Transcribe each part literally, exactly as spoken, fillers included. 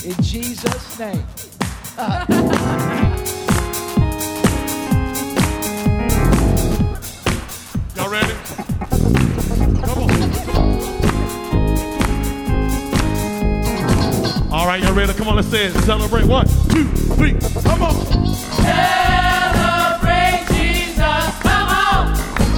In Jesus' name. Uh, Y'all ready? Come on. All right, y'all ready? Come on, let's say it. Celebrate. One, two, three. Come on. Celebrate Jesus. Come on.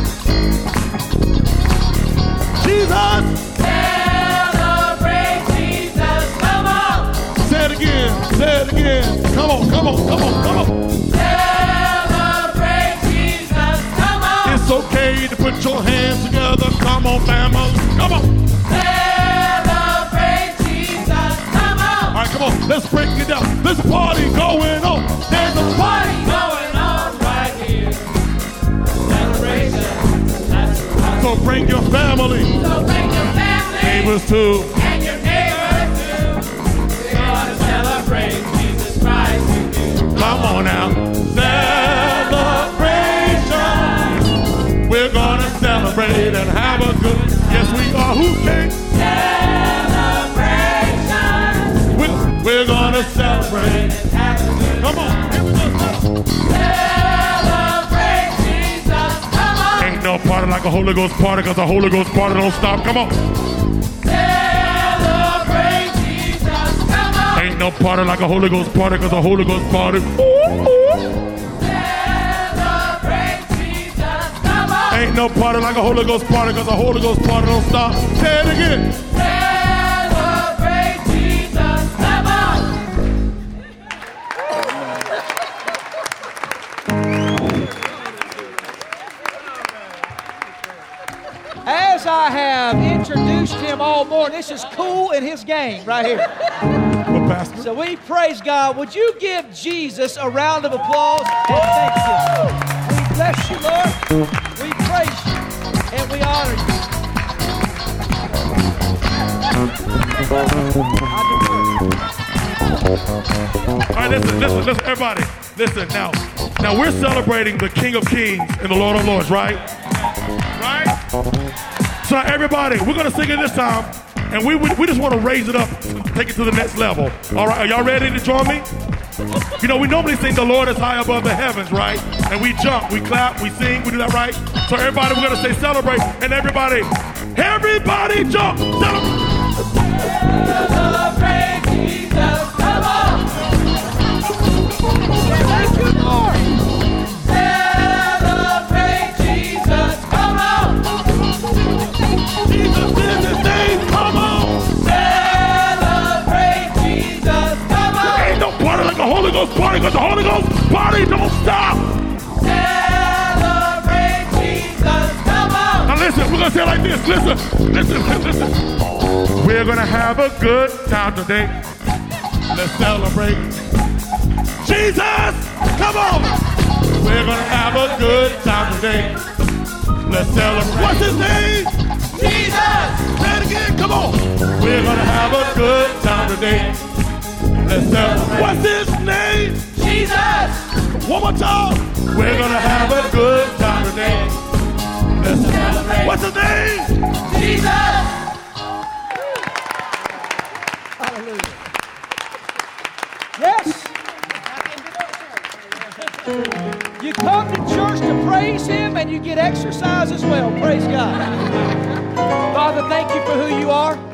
Jesus. Celebrate Jesus. Come on. Say it again. Say it again. Come on, come on, come on, come on. Celebrate Jesus. Come on. It's okay to put your hands together. Come on, family. Come on. Celebrate Jesus. Come on. All right, come on. Let's break it down. There's a party going on. There's a Party going on right here. Celebration. That's right. So bring your family. So bring your family. Neighbors too. And your neighbors too. We're gonna celebrate Jesus Christ with you. Come on now. Celebration. We're gonna celebrate and have a good. Yes, we are. Who can? Celebration. We're, we're gonna celebrate. Come on. Here we go. Celebrate Jesus. Come on. Ain't no party like a Holy Ghost party, because the Holy Ghost party don't stop. Come on. Celebrate Jesus. Come on. Ain't no party like a Holy Ghost party, because the Holy Ghost party. Celebrate Jesus. Come on. Ain't no party like a Holy Ghost party, because the Holy Ghost party don't stop. Say it again. Celebrate Jesus. Come on. as I have introduced him all morning, this is cool in his game right here. Well, Pastor. So we praise God. Would you give Jesus a round of applause and thank him? We bless you, Lord. We praise you and we honor you. All right, listen, listen, listen, everybody. Listen, now, now we're celebrating the King of Kings and the Lord of Lords, right? Right? So everybody, we're gonna sing it this time, and we we, we just want to raise it up, take it to the next level. All right, are y'all ready to join me? You know, we normally sing "The Lord is high above the heavens," right? And we jump, we clap, we sing, we do that, right? So everybody, we're gonna say celebrate, and everybody, everybody jump, celebrate. Celebrate Jesus, come on. Thank you, Lord. Celebrate Jesus, come on. Jesus in his name, come on. Celebrate Jesus, come on. Ain't no party like a Holy Ghost party, because the Holy Ghost party don't stop. Celebrate Jesus, come on. Now listen, we're gonna say it like this. Listen, listen, listen. We're gonna have a good time today. Let's celebrate. Jesus, come on. We're gonna have a good time today. Let's celebrate. What's his name? Jesus. Say it again, come on. We're gonna have a good time today. Let's celebrate. What's his name? Jesus. One more time. We're gonna have a good time today. Let's celebrate. What's his name? Jesus. Hallelujah. Yes. You come to church to praise him and you get exercise as well. Praise God. Father, thank you for who you are.